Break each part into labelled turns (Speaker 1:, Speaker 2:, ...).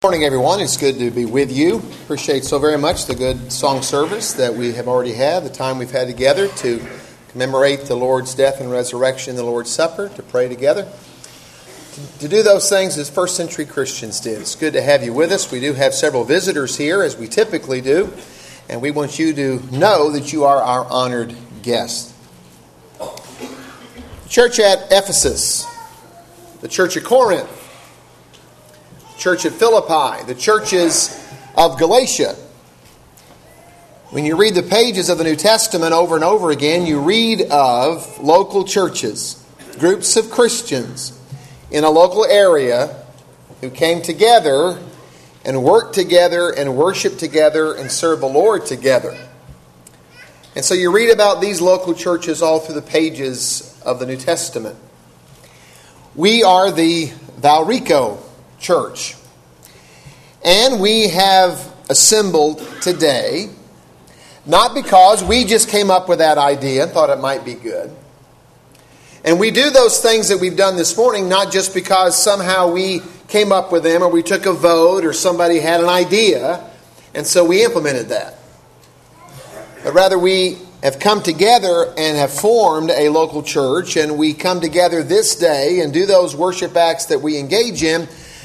Speaker 1: Morning, everyone. It's good to be with you. Appreciate so very much the good song service that we have already had, the time we've had together to commemorate the Lord's death and resurrection, the Lord's Supper, to pray together. To do those things as first century Christians did. It's good to have you with us. We do have several visitors here, as we typically do, and we want you to know that you are our honored guest. The church at Ephesus, the church at Corinth, church at Philippi, the churches of Galatia. When you read the pages of the New Testament over and over again, you read of local churches, groups of Christians in a local area who came together and worked together and worshiped together and served the Lord together. And so you read about these local churches all through the pages of the New Testament. We are the Valrico Church. And we have assembled today, not because we just came up with that idea and thought it might be good. And we do those things that we've done this morning, not just because somehow we came up with them or we took a vote or somebody had an idea and so we implemented that. But rather we have come together and have formed a local church, and we come together this day and do those worship acts that we engage in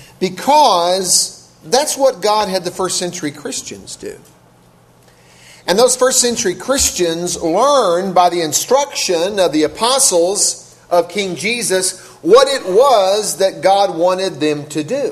Speaker 1: because that's what God had the first century Christians do. And those first century Christians learned by the instruction of the apostles of King Jesus what it was that God wanted them to do.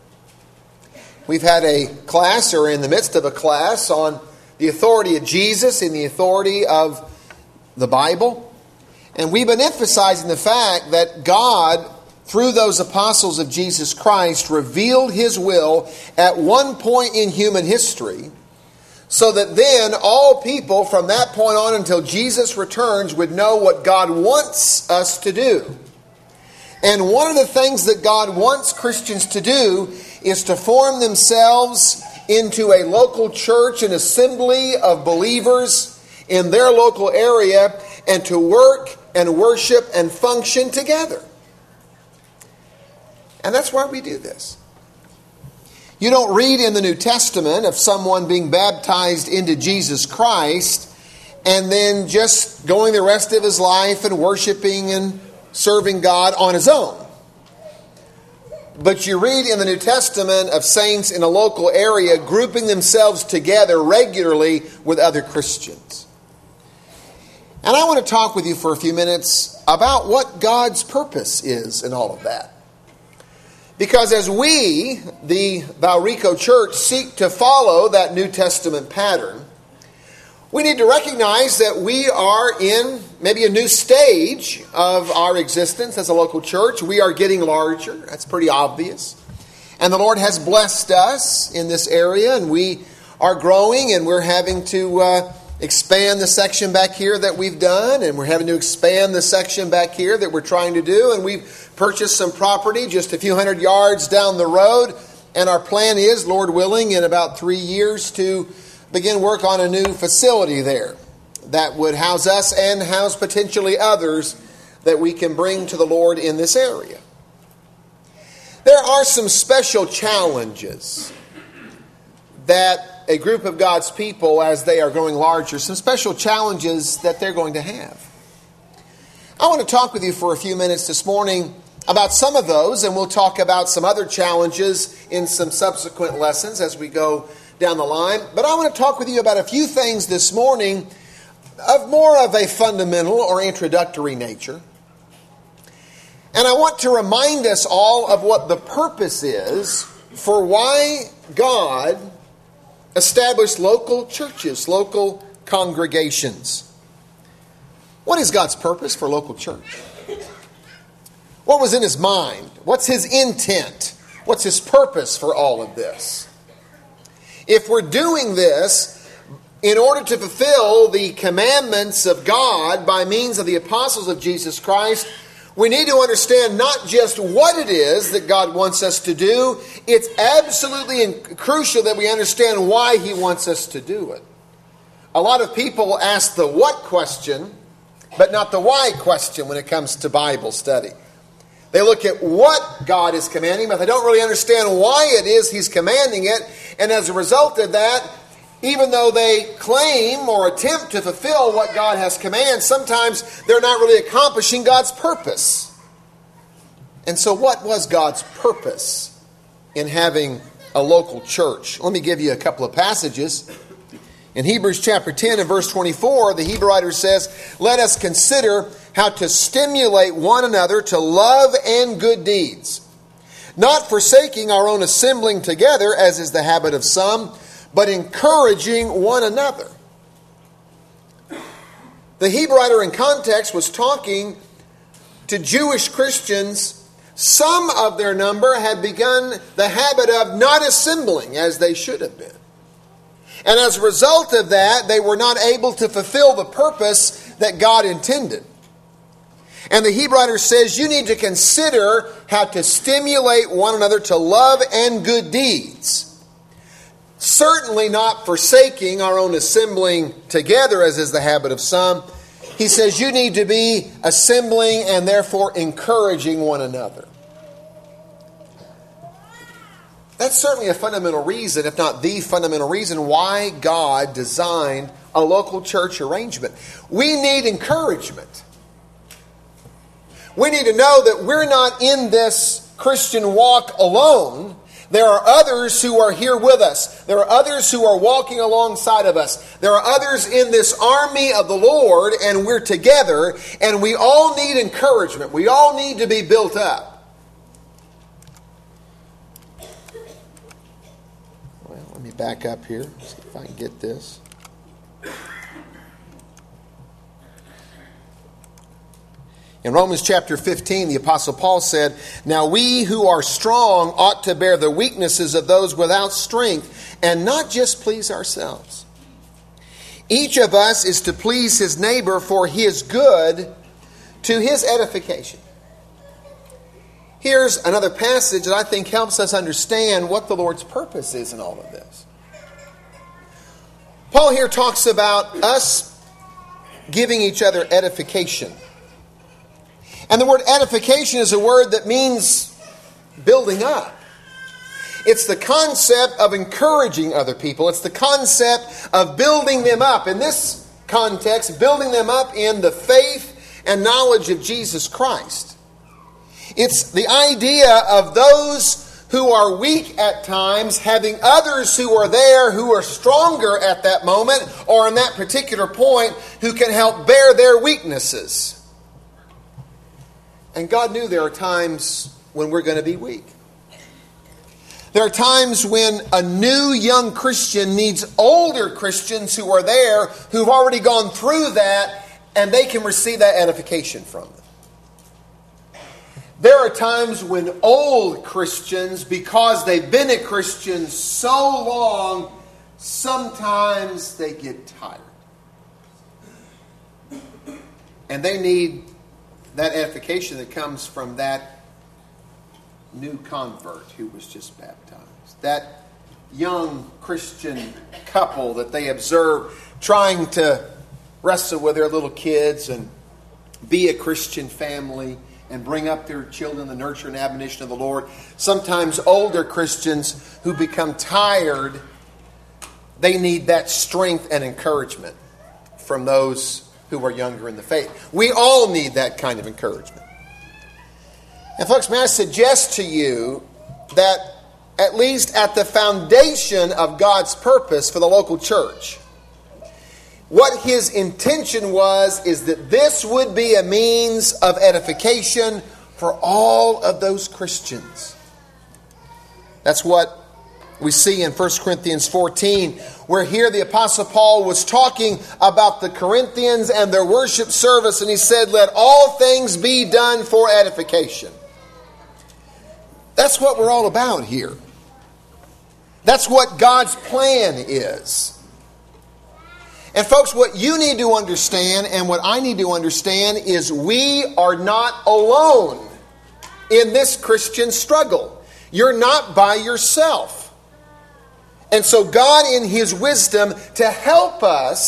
Speaker 1: We've had a class, or in the midst of a class, on the authority of Jesus and the authority of the Bible. And we've been emphasizing the fact that God, through those apostles of Jesus Christ, revealed His will at one point in human history, so that then all people from that point on until Jesus returns would know what God wants us to do. And one of the things that God wants Christians to do is to form themselves into a local church, an assembly of believers in their local area, and to work and worship and function together. And that's why we do this. You don't read in the New Testament of someone being baptized into Jesus Christ and then just going the rest of his life and worshiping and serving God on his own. But you read in the New Testament of saints in a local area grouping themselves together regularly with other Christians. And I want to talk with you for a few minutes about what God's purpose is in all of that. Because as we, the Valrico Church, seek to follow that New Testament pattern, we need to recognize that we are in maybe a new stage of our existence as a local church. We are getting larger. That's pretty obvious. And the Lord has blessed us in this area, and we are growing, and we're having to expand the section back here that we've done, and we're having to expand the section back here that we're trying to do, and we've purchased some property just a few hundred yards down the road, and our plan is, Lord willing, in about 3 years to begin work on a new facility there that would house us and house potentially others that we can bring to the Lord in this area. There are some special challenges that a group of God's people, as they are growing larger, some special challenges that they're going to have. I want to talk with you for a few minutes this morning about some of those, and we'll talk about some other challenges in some subsequent lessons as we go down the line. But I want to talk with you about a few things this morning of more of a fundamental or introductory nature. And I want to remind us all of what the purpose is for why God established local churches, local congregations. What is God's purpose for local church? What was in His mind? What's His intent? What's His purpose for all of this? If we're doing this in order to fulfill the commandments of God by means of the apostles of Jesus Christ, we need to understand not just what it is that God wants us to do, it's absolutely crucial that we understand why He wants us to do it. A lot of people ask the what question, but not the why question when it comes to Bible study. They look at what God is commanding, but they don't really understand why it is He's commanding it. And as a result of that, even though they claim or attempt to fulfill what God has commanded, sometimes they're not really accomplishing God's purpose. And so what was God's purpose in having a local church? Let me give you a couple of passages. In Hebrews chapter 10 and verse 24, the Hebrew writer says, "Let us consider how to stimulate one another to love and good deeds, not forsaking our own assembling together, as is the habit of some, but encouraging one another." The Hebrew writer in context was talking to Jewish Christians. Some of their number had begun the habit of not assembling as they should have been. And as a result of that, they were not able to fulfill the purpose that God intended. And the Hebrew writer says you need to consider how to stimulate one another to love and good deeds. Certainly not forsaking our own assembling together, as is the habit of some. He says you need to be assembling and therefore encouraging one another. That's certainly a fundamental reason, if not the fundamental reason, why God designed a local church arrangement. We need encouragement. We need to know that we're not in this Christian walk alone. There are others who are here with us. There are others who are walking alongside of us. There are others in this army of the Lord, and we're together, and we all need encouragement. We all need to be built up. Well, let me back up here, see if I can get this. In Romans chapter 15, the Apostle Paul said, "Now we who are strong ought to bear the weaknesses of those without strength and not just please ourselves. Each of us is to please his neighbor for his good, to his edification." Here's another passage that I think helps us understand what the Lord's purpose is in all of this. Paul here talks about us giving each other edification. And the word edification is a word that means building up. It's the concept of encouraging other people. It's the concept of building them up. In this context, building them up in the faith and knowledge of Jesus Christ. It's the idea of those who are weak at times having others who are there who are stronger at that moment or in that particular point who can help bear their weaknesses. And God knew there are times when we're going to be weak. There are times when a new young Christian needs older Christians who are there, who've already gone through that, and they can receive that edification from them. There are times when old Christians, because they've been a Christian so long, sometimes they get tired. And they need that edification that comes from that new convert who was just baptized. That young Christian couple that they observe trying to wrestle with their little kids and be a Christian family and bring up their children in the nurture and admonition of the Lord. Sometimes older Christians who become tired, they need that strength and encouragement from those who are younger in the faith. We all need that kind of encouragement. And folks, may I suggest to you that at least at the foundation of God's purpose for the local church, what His intention was is that this would be a means of edification for all of those Christians. That's what we see in 1 Corinthians 14, where here the Apostle Paul was talking about the Corinthians and their worship service, and he said, "Let all things be done for edification." That's what we're all about here. That's what God's plan is. And folks, what you need to understand and what I need to understand is we are not alone in this Christian struggle. You're not by yourself. And so God, in His wisdom, to help us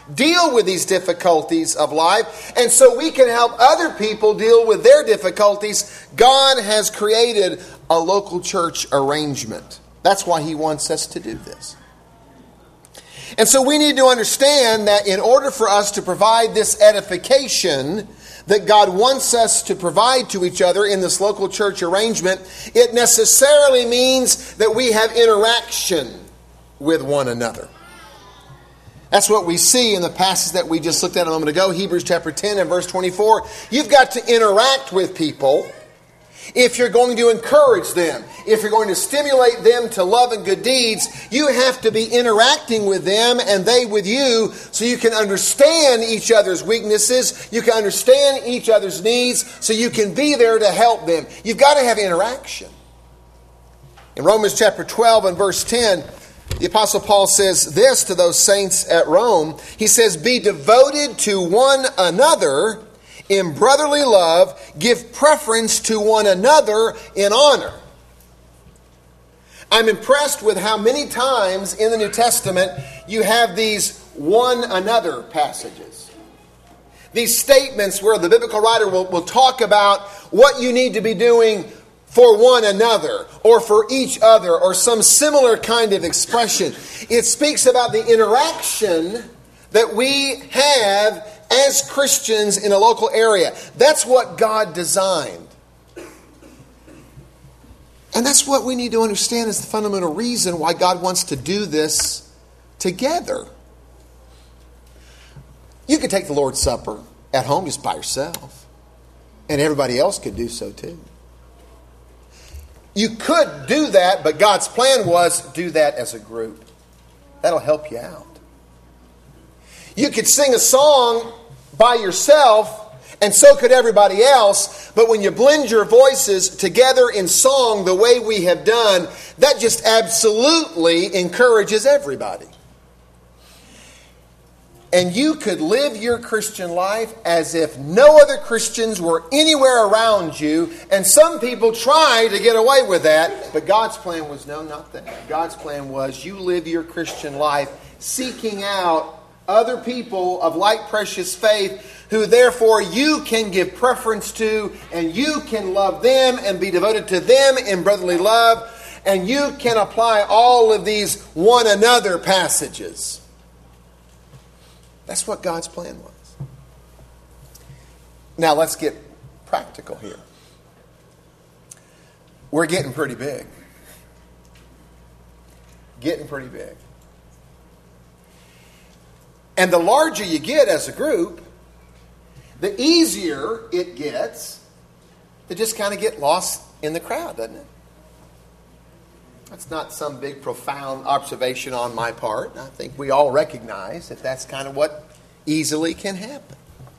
Speaker 1: deal with these difficulties of life, and so we can help other people deal with their difficulties, God has created a local church arrangement. That's why He wants us to do this. And so we need to understand that in order for us to provide this edification that God wants us to provide to each other in this local church arrangement, it necessarily means that we have interaction with one another. That's what we see in the passage that we just looked at a moment ago, Hebrews chapter 10 and verse 24. You've got to interact with people if you're going to encourage them. If you're going to stimulate them to love and good deeds, you have to be interacting with them and they with you so you can understand each other's weaknesses, you can understand each other's needs, so you can be there to help them. You've got to have interaction. In Romans chapter 12 and verse 10, the Apostle Paul says this to those saints at Rome. He says, "Be devoted to one another in brotherly love, give preference to one another in honor." I'm impressed with how many times in the New Testament you have these one another passages. These statements where the biblical writer will talk about what you need to be doing for one another or for each other or some similar kind of expression. It speaks about the interaction that we have as Christians in a local area. That's what God designed. And that's what we need to understand is the fundamental reason why God wants to do this together. You could take the Lord's Supper at home just by yourself, and everybody else could do so too. You could do that, but God's plan was do that as a group. That'll help you out. You could sing a song by yourself, and so could everybody else, but when you blend your voices together in song the way we have done, that just absolutely encourages everybody. And you could live your Christian life as if no other Christians were anywhere around you, and some people try to get away with that, but God's plan was no, not that. God's plan was you live your Christian life seeking out other people of like precious faith who therefore you can give preference to, and you can love them and be devoted to them in brotherly love, and you can apply all of these one another passages. That's what God's plan was. Now let's get practical here. We're getting pretty big. Getting pretty big. And the larger you get as a group, the easier it gets to just kind of get lost in the crowd, doesn't it? That's not some big profound observation on my part. I think we all recognize that that's kind of what easily can happen.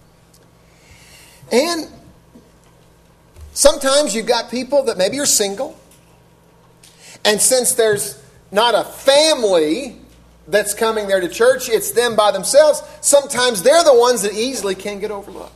Speaker 1: And sometimes you've got people that maybe are single, and since there's not a family that's coming there to church, it's them by themselves, sometimes they're the ones that easily can get overlooked.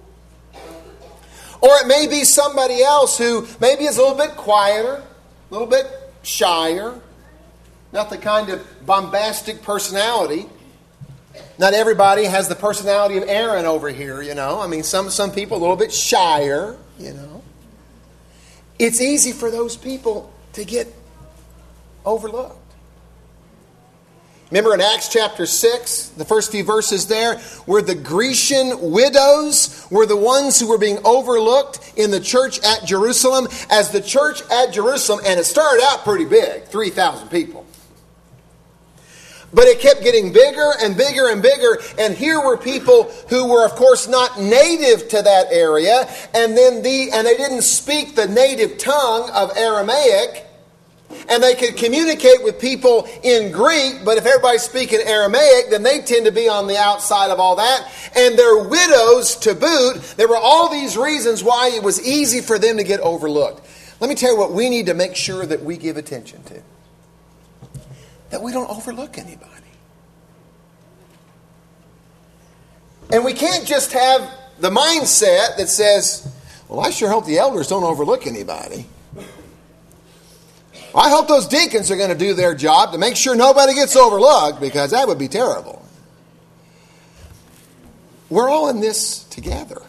Speaker 1: Or it may be somebody else who maybe is a little bit quieter, a little bit shyer, not the kind of bombastic personality. Not everybody has the personality of Aaron over here, you know. I mean, some people a little bit shyer, you know. It's easy for those people to get overlooked. Remember in Acts chapter 6, the first few verses there, where the Grecian widows were the ones who were being overlooked in the church at Jerusalem. As the church at Jerusalem, and it started out pretty big, 3,000 people. But it kept getting bigger and bigger and bigger. And here were people who were, of course, not native to that area. And they didn't speak the native tongue of Aramaic. And they could communicate with people in Greek, but if everybody's speaking Aramaic, then they tend to be on the outside of all that. And they're widows to boot. There were all these reasons why it was easy for them to get overlooked. Let me tell you what we need to make sure that we give attention to. That we don't overlook anybody. And we can't just have the mindset that says, well, I sure hope the elders don't overlook anybody. I hope those deacons are going to do their job to make sure nobody gets overlooked, because that would be terrible. we're all in this together.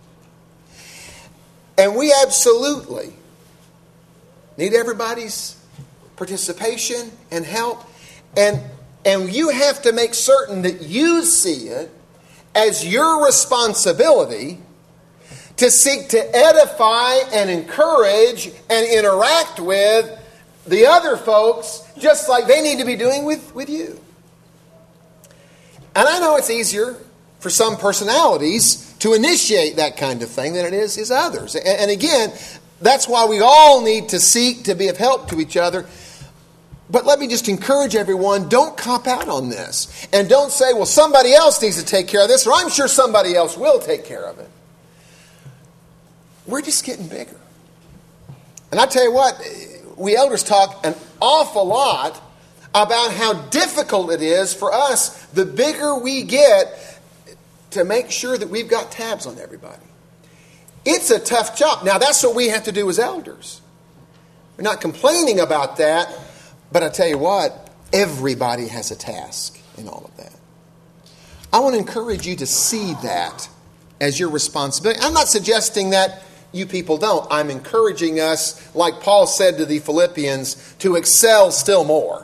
Speaker 1: And we absolutely need everybody's participation and help. And you have to make certain that you see it as your responsibility to seek to edify and encourage and interact with the other folks just like they need to be doing with you. And I know it's easier for some personalities to initiate that kind of thing than it is others. And again, that's why we all need to seek to be of help to each other. But let me just encourage everyone, don't cop out on this. And don't say, well, somebody else needs to take care of this, or I'm sure somebody else will take care of it. We're just getting bigger. And I tell you what, we elders talk an awful lot about how difficult it is for us, the bigger we get, to make sure that we've got tabs on everybody. It's a tough job. Now, that's what we have to do as elders. We're not complaining about that, but I tell you what, everybody has a task in all of that. I want to encourage you to see that as your responsibility. I'm not suggesting that you people don't. I'm encouraging us, like Paul said to the Philippians, to excel still more.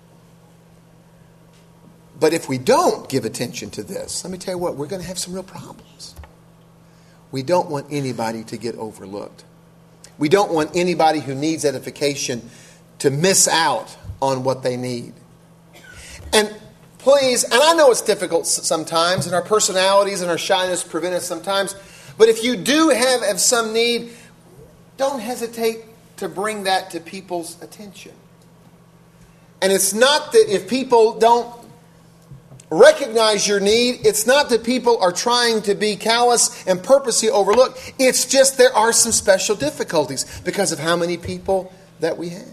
Speaker 1: But if we don't give attention to this, let me tell you what, we're going to have some real problems. We don't want anybody to get overlooked. We don't want anybody who needs edification to miss out on what they need. And please, and I know it's difficult sometimes, and our personalities and our shyness prevent us sometimes, but if you do have some need, don't hesitate to bring that to people's attention. And it's not that if people don't recognize your need, it's not that people are trying to be callous and purposely overlook. It's just there are some special difficulties because of how many people that we have.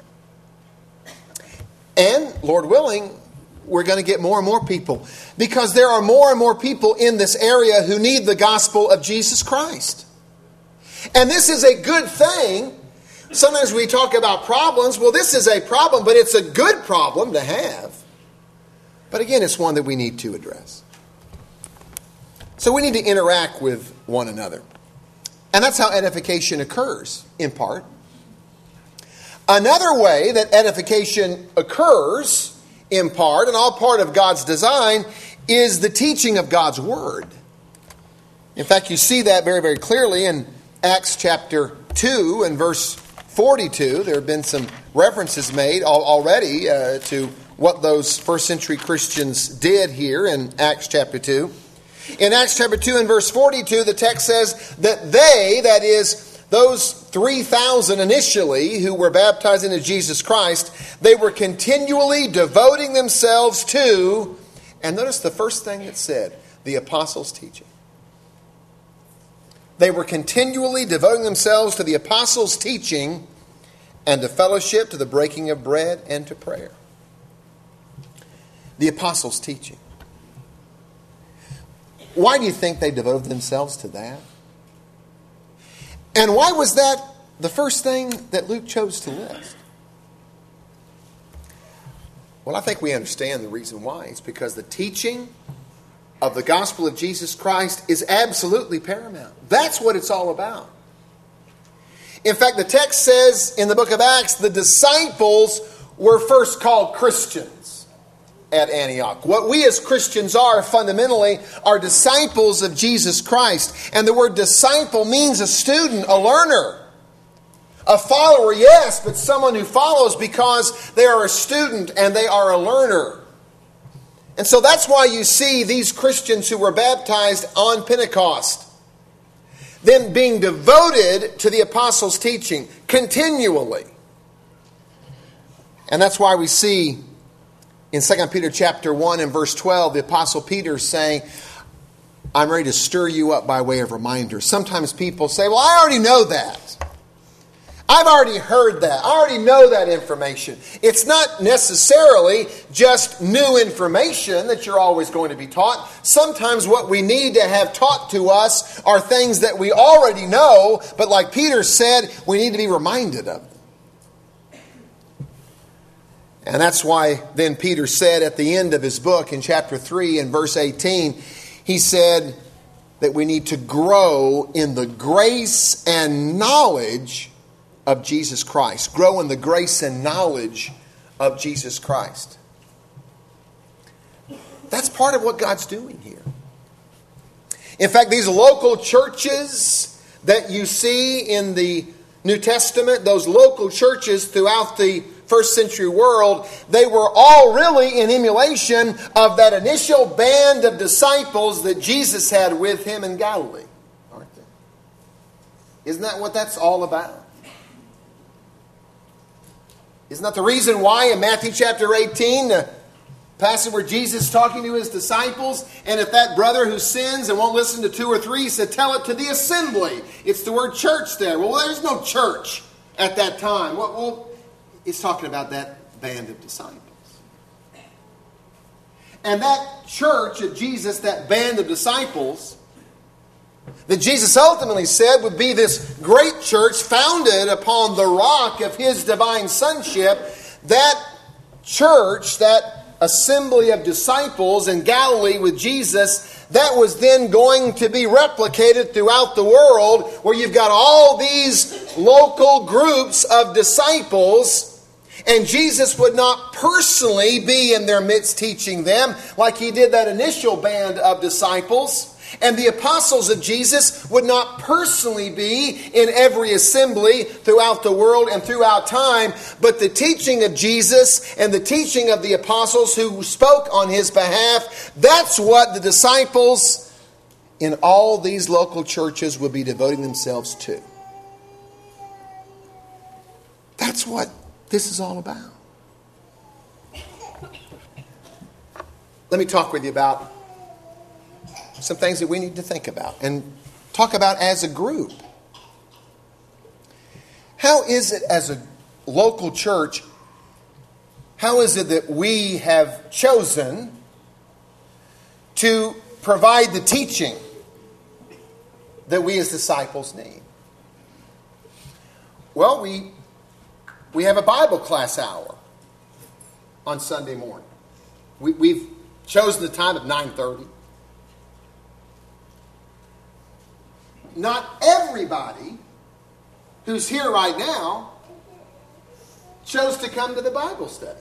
Speaker 1: And, Lord willing, we're going to get more and more people because there are more and more people in this area who need the gospel of Jesus Christ. And this is a good thing. Sometimes we talk about problems. Well, this is a problem, but it's a good problem to have. But again, it's one that we need to address. So we need to interact with one another. And that's how edification occurs, in part. Another way that edification occurs, in part, and all part of God's design, is the teaching of God's Word. In fact, you see that very, very clearly in Acts chapter 2 and verse 42. There have been some references made already to what those first century Christians did here in Acts chapter 2. In Acts chapter 2 and verse 42, the text says that they, that is, those 3,000 initially who were baptized into Jesus Christ, they were continually devoting themselves to, and notice the first thing it said, the apostles' teaching. They were continually devoting themselves to the apostles' teaching and to fellowship, to the breaking of bread, and to prayer. The apostles' teaching. Why do you think they devoted themselves to that? And why was that the first thing that Luke chose to list? Well, I think we understand the reason why. It's because the teaching of the gospel of Jesus Christ is absolutely paramount. That's what it's all about. In fact, the text says in the book of Acts, the disciples were first called Christians at Antioch. What we as Christians are fundamentally are disciples of Jesus Christ. And the word disciple means a student, a learner. A follower, yes, but someone who follows because they are a student and they are a learner. And so that's why you see these Christians who were baptized on Pentecost, them being devoted to the apostles' teaching continually. And that's why we see in 2 Peter chapter 1 and verse 12, the apostle Peter saying, I'm ready to stir you up by way of reminder. Sometimes people say, well, I already know that. I've already heard that. I already know that information. It's not necessarily just new information that you're always going to be taught. Sometimes what we need to have taught to us are things that we already know, but like Peter said, we need to be reminded of them. And that's why then Peter said at the end of his book in chapter 3 and verse 18, he said, that we need to grow in the grace and knowledge of Jesus Christ. Grow in the grace and knowledge of Jesus Christ. That's part of what God's doing here. In fact, these local churches that you see in the New Testament, those local churches throughout the first century world, they were all really in emulation of that initial band of disciples that Jesus had with him in Galilee, aren't they? Isn't that what that's all about? Isn't that the reason why in Matthew chapter 18, the passage where Jesus is talking to his disciples, and if that brother who sins and won't listen to two or three, he said, tell it to the assembly. It's the word church there. Well, there's no church at that time. Well, it's talking about that band of disciples. And that church of Jesus, that band of disciples, that Jesus ultimately said would be this great church founded upon the rock of his divine sonship, that church, that assembly of disciples in Galilee with Jesus, that was then going to be replicated throughout the world, where you've got all these local groups of disciples, and Jesus would not personally be in their midst teaching them like he did that initial band of disciples. And the apostles of Jesus would not personally be in every assembly throughout the world and throughout time. But the teaching of Jesus and the teaching of the apostles who spoke on his behalf, that's what the disciples in all these local churches would be devoting themselves to. That's what this is all about. Let me talk with you about some things that we need to think about and talk about as a group. How is it as a local church, how is it that we have chosen to provide the teaching that we as disciples need? Well, we have a Bible class hour on Sunday morning. We've chosen the time of 9:30. Not everybody who's here right now chose to come to the Bible study.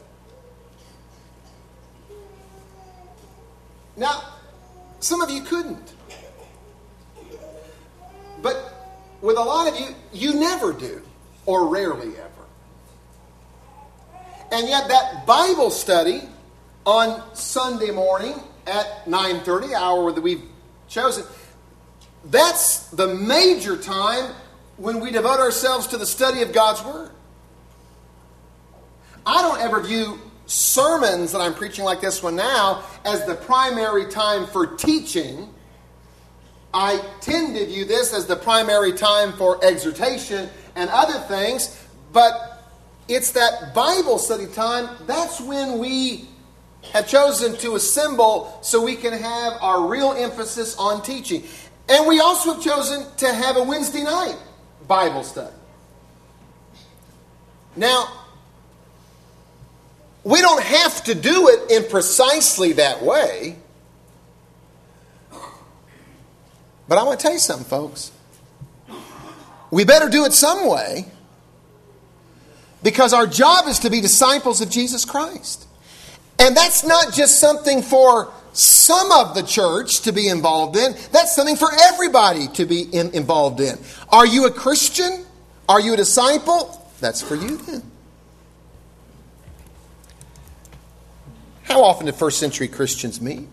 Speaker 1: Now, some of you couldn't. But with a lot of you, you never do, or rarely ever. And yet that Bible study on Sunday morning at 9:30, hour that we've chosen, that's the major time when we devote ourselves to the study of God's Word. I don't ever view sermons that I'm preaching like this one now as the primary time for teaching. I tend to view this as the primary time for exhortation and other things, but it's that Bible study time, that's when we have chosen to assemble so we can have our real emphasis on teaching. And we also have chosen to have a Wednesday night Bible study. Now, we don't have to do it in precisely that way. But I want to tell you something, folks. We better do it some way, because our job is to be disciples of Jesus Christ. And that's not just something for some of the church to be involved in. That's something for everybody to be involved in. Are you a Christian? Are you a disciple? That's for you then. How often did first century Christians meet?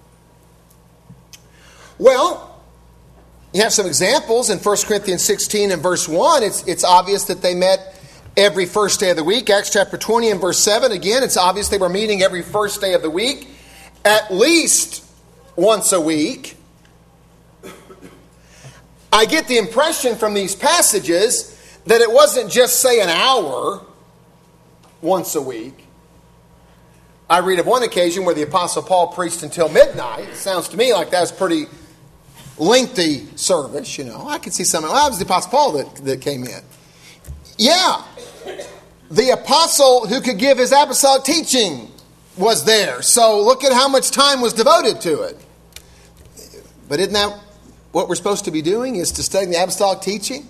Speaker 1: Well, you have some examples in 1 Corinthians 16 and verse 1. It's obvious that they met every first day of the week. Acts chapter 20 and verse 7. Again, it's obvious they were meeting every first day of the week, at least once a week. I get the impression from these passages that it wasn't just, say, an hour once a week. I read of one occasion where the Apostle Paul preached until midnight. It sounds to me like that was pretty lengthy service, you know. I could see something. Well, that was the Apostle Paul that came in. Yeah. The apostle who could give his apostolic teaching was there. So look at how much time was devoted to it. But isn't that what we're supposed to be doing is to study the apostolic teaching?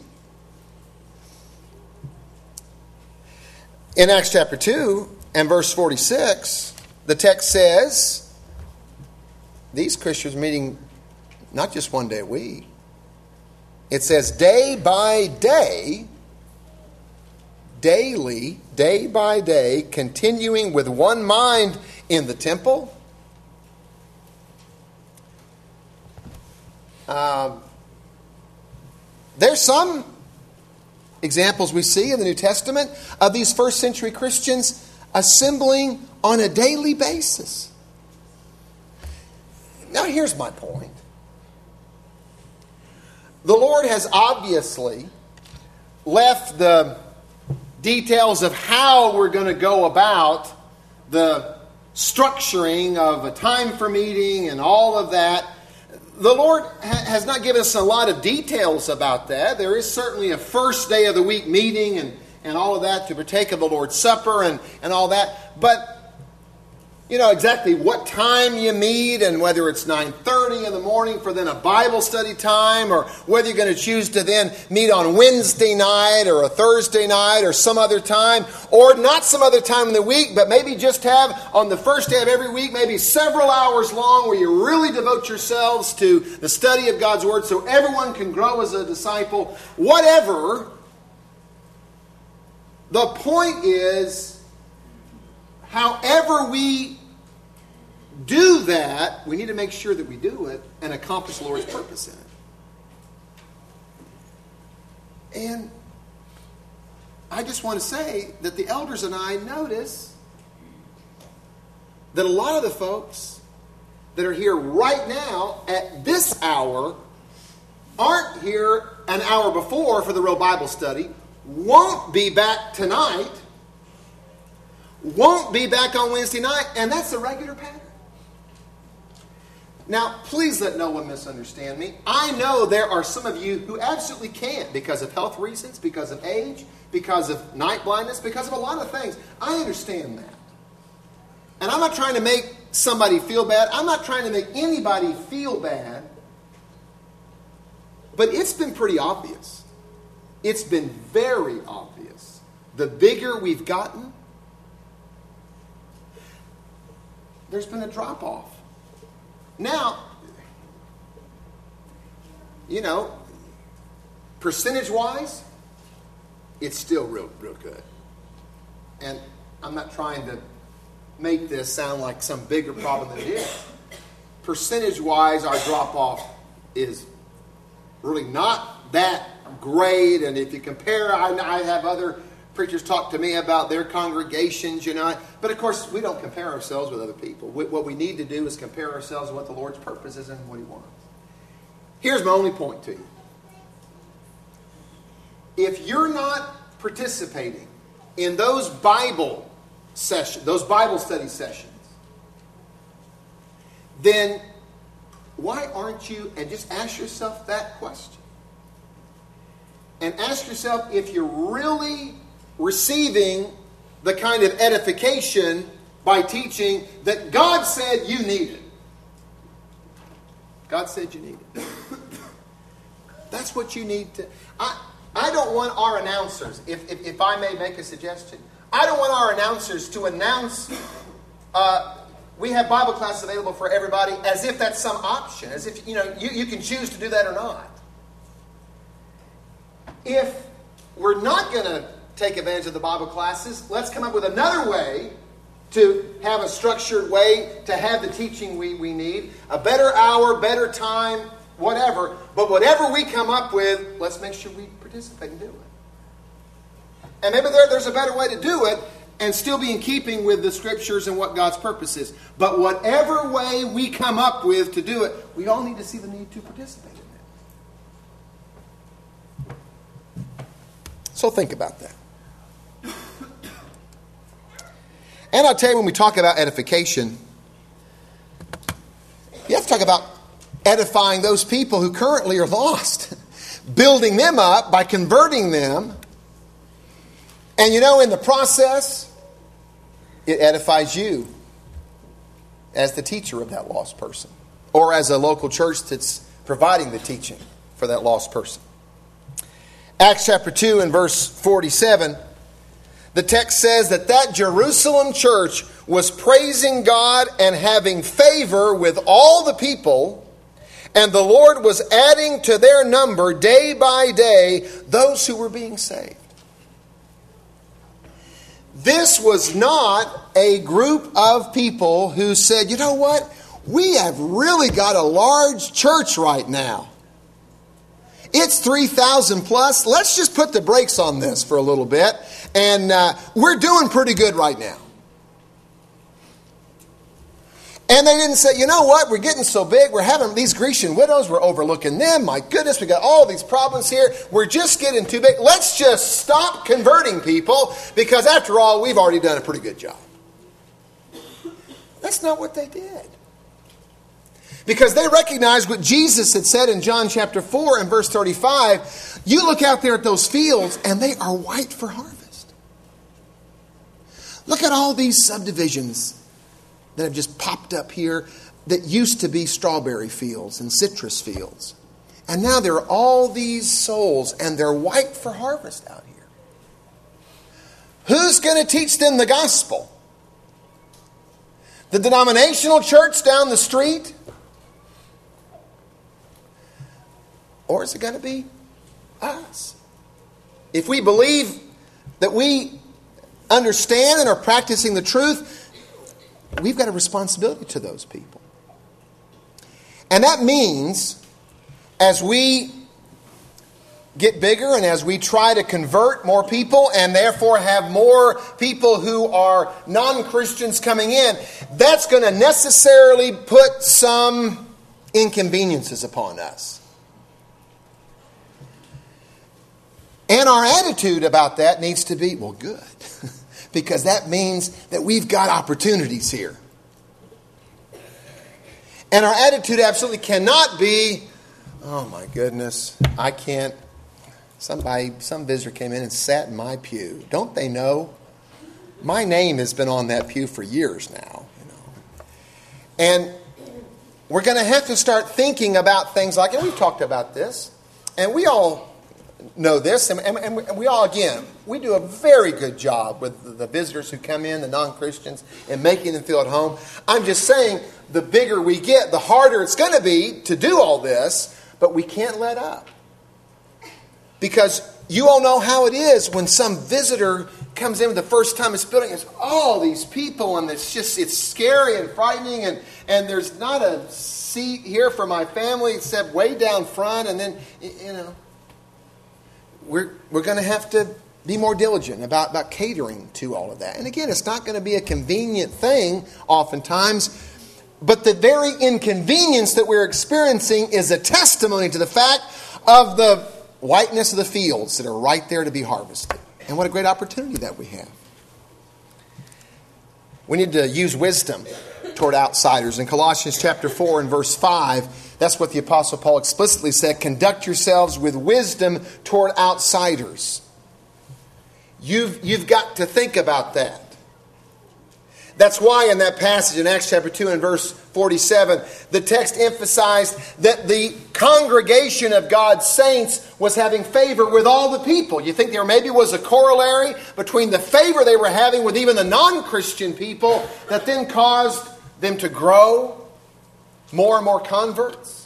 Speaker 1: In Acts chapter 2 and verse 46, the text says, these Christians meeting not just one day a week. It says day by day, daily, day by day, continuing with one mind in the temple. There's some examples we see in the New Testament of these first century Christians assembling on a daily basis. Now here's my point. The Lord has obviously left the details of how we're going to go about the structuring of a time for meeting and all of that. The Lord has not given us a lot of details about that. There is certainly a first day of the week meeting and all of that to partake of the Lord's Supper and all that. But you know exactly what time you meet, and whether it's 9:30 in the morning for then a Bible study time, or whether you're going to choose to then meet on Wednesday night or a Thursday night or some other time, or not some other time in the week, but maybe just have on the first day of every week, maybe several hours long where you really devote yourselves to the study of God's Word so everyone can grow as a disciple. Whatever. The point is, however we do that, we need to make sure that we do it and accomplish the Lord's purpose in it. And I just want to say that the elders and I notice that a lot of the folks that are here right now at this hour aren't here an hour before for the real Bible study, won't be back tonight, won't be back on Wednesday night, and that's the regular pattern. Now, please let no one misunderstand me. I know there are some of you who absolutely can't because of health reasons, because of age, because of night blindness, because of a lot of things. I understand that. And I'm not trying to make somebody feel bad. I'm not trying to make anybody feel bad. But it's been pretty obvious. It's been very obvious. The bigger we've gotten, there's been a drop-off. Now, you know, percentage-wise, it's still real good. And I'm not trying to make this sound like some bigger problem than it is. Percentage-wise, our drop-off is really not that great. And if you compare, I have other preachers talk to me about their congregations, you know. But of course, we don't compare ourselves with other people. What we need to do is compare ourselves with what the Lord's purpose is and what He wants. Here's my only point to you. If you're not participating in those Bible sessions, those Bible study sessions, then why aren't you, and just ask yourself that question. And ask yourself if you're really receiving the kind of edification by teaching that God said you needed. God said you needed. That's what you need to... I don't want our announcers, if I may make a suggestion, I don't want our announcers to announce we have Bible classes available for everybody as if that's some option, as if you can choose to do that or not. If we're not going to take advantage of the Bible classes, let's come up with another way to have a structured way to have the teaching we need. A better hour, better time, whatever. But whatever we come up with, let's make sure we participate and do it. And maybe there's a better way to do it and still be in keeping with the Scriptures and what God's purpose is. But whatever way we come up with to do it, we all need to see the need to participate in it. So think about that. And I'll tell you, when we talk about edification, you have to talk about edifying those people who currently are lost. Building them up by converting them. And in the process, it edifies you as the teacher of that lost person. Or as a local church that's providing the teaching for that lost person. Acts chapter 2 and verse 47, the text says that Jerusalem church was praising God and having favor with all the people, and the Lord was adding to their number day by day those who were being saved. This was not a group of people who said, you know what? We have really got a large church right now. It's 3,000 plus. Let's just put the brakes on this for a little bit. And we're doing pretty good right now. And they didn't say, you know what, we're getting so big, we're having these Grecian widows, we're overlooking them, my goodness, we got all these problems here, we're just getting too big. Let's just stop converting people, because after all, we've already done a pretty good job. That's not what they did. Because they recognized what Jesus had said in John chapter 4 and verse 35. You look out there at those fields, and they are white for harvest. Look at all these subdivisions that have just popped up here that used to be strawberry fields and citrus fields. And now there are all these souls, and they're white for harvest out here. Who's going to teach them the gospel? The denominational church down the street? Or is it going to be us? If we believe that we understand and are practicing the truth, we've got a responsibility to those people. And that means, as we get bigger and as we try to convert more people and therefore have more people who are non-Christians coming in, that's going to necessarily put some inconveniences upon us. And our attitude about that needs to be, well, good. Because that means that we've got opportunities here. And our attitude absolutely cannot be, oh my goodness, I can't. Some visitor came in and sat in my pew. Don't they know? My name has been on that pew for years now. And we're going to have to start thinking about things like, and we've talked about this, and we all know this, and we all, again, we do a very good job with the visitors who come in, the non-Christians, and making them feel at home. I'm just saying, the bigger we get, the harder it's going to be to do all this, but we can't let up. Because you all know how it is when some visitor comes in the first time it's building, it's all these people, and it's scary and frightening, and there's not a seat here for my family except way down front, and then, we're going to have to be more diligent about catering to all of that. And again, it's not going to be a convenient thing oftentimes, but the very inconvenience that we're experiencing is a testimony to the fact of the whiteness of the fields that are right there to be harvested. And what a great opportunity that we have. We need to use wisdom toward outsiders. In Colossians chapter 4 and verse 5, that's what the Apostle Paul explicitly said. Conduct yourselves with wisdom toward outsiders. You've got to think about that. That's why in that passage in Acts chapter 2 and verse 47, the text emphasized that the congregation of God's saints was having favor with all the people. You think there maybe was a corollary between the favor they were having with even the non-Christian people that then caused them to grow more and more converts?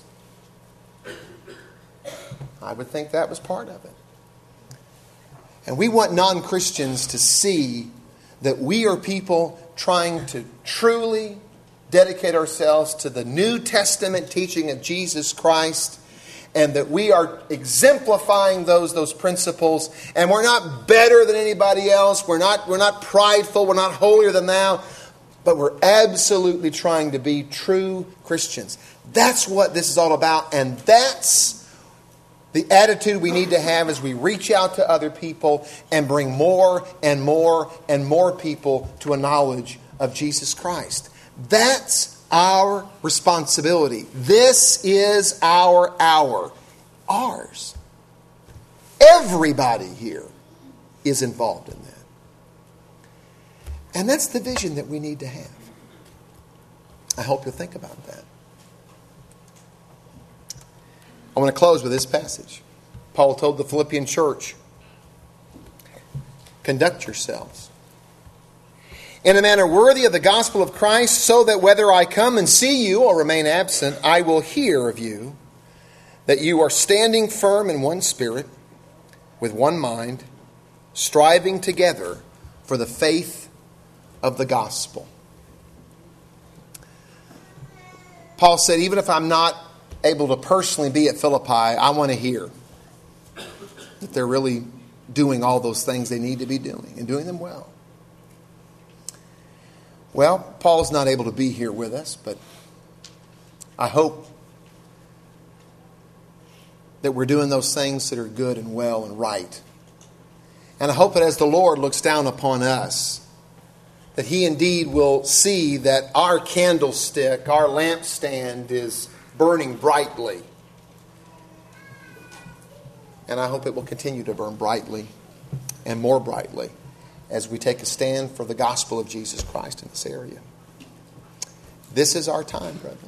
Speaker 1: I would think that was part of it. And we want non-Christians to see that we are people trying to truly dedicate ourselves to the New Testament teaching of Jesus Christ, and that we are exemplifying those principles, and we're not better than anybody else, we're not prideful, we're not holier than thou, but we're absolutely trying to be true Christians. That's what this is all about, and that's the attitude we need to have as we reach out to other people and bring more and more and more people to a knowledge of Jesus Christ. That's our responsibility. This is our hour. Ours. Everybody here is involved in that. And that's the vision that we need to have. I hope you'll think about that. I want to close with this passage. Paul told the Philippian church, conduct yourselves in a manner worthy of the gospel of Christ, so that whether I come and see you or remain absent, I will hear of you that you are standing firm in one spirit, with one mind, striving together for the faith of the gospel. Paul said, even if I'm not able to personally be at Philippi, I want to hear that they're really doing all those things they need to be doing and doing them well. Well, Paul's not able to be here with us, but I hope that we're doing those things that are good and well and right. And I hope that as the Lord looks down upon us, that He indeed will see that our candlestick, our lampstand is burning brightly. And I hope it will continue to burn brightly and more brightly as we take a stand for the gospel of Jesus Christ in this area. This is our time, brethren.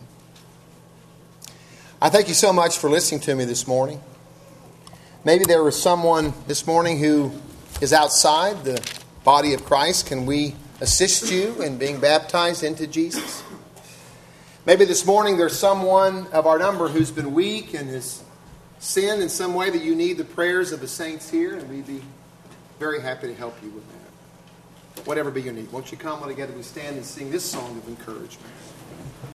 Speaker 1: I thank you so much for listening to me this morning. Maybe there was someone this morning who is outside the body of Christ. Can we assist you in being baptized into Jesus? Maybe this morning there's someone of our number who's been weak and has sinned in some way that you need the prayers of the saints here, and we'd be very happy to help you with that. Whatever be your need, won't you come together, we stand and sing this song of encouragement.